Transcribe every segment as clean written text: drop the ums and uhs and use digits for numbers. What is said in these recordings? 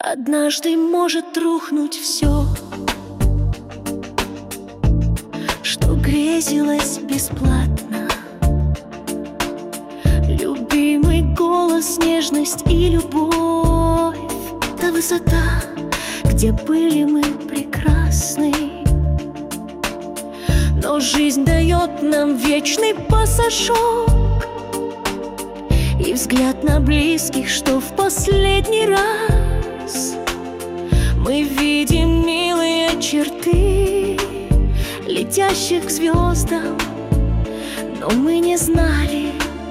Однажды может рухнуть все, что грезилось бесплатно. Любимый голос, нежность и любовь, та высота, где были мы прекрасны. Но жизнь дает нам вечный пассажок и взгляд на близких, что в последний раз мы видим милые черты летящих к звездам, но мы не знали,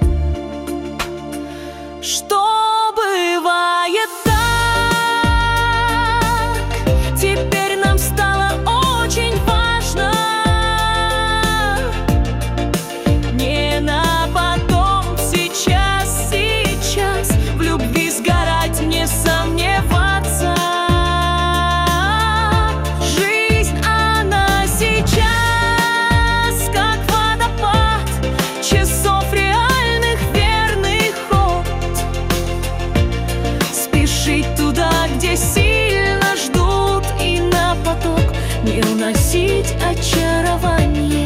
что бывает так. Теперь нам стало очень важно не на потом, сейчас, сейчас в любви сгорать, не сомневаться. Жизнь, она сейчас как водопад часов реальных, верный ход. Спешить туда, где сильно ждут, и на поток не уносить очарование.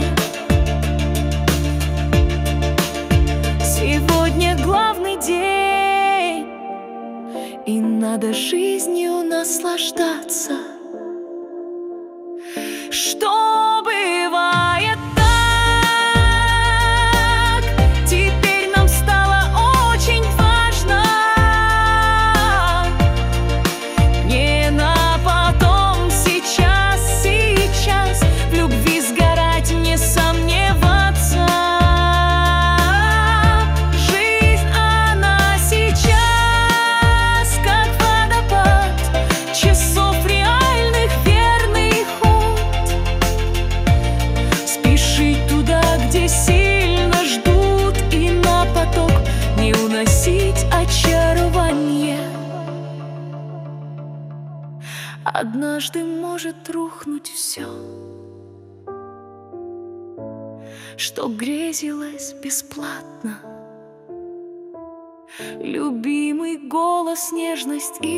Сегодня главный день, и надо жизнью наслаждаться. Что бывает так, теперь нам стало очень важно не на потом, сейчас, сейчас в любви сгорать, не сомневаться. Жизнь, она сейчас как водопад часов реальных, верный ход. Спешить туда, где сильно ждут, и на поток не уносить очарование. Однажды может рухнуть все, что грезилось бесплатно. Любимый голос, нежность и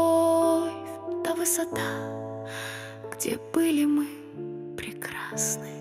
любовь, та высота, где были мы прекрасны.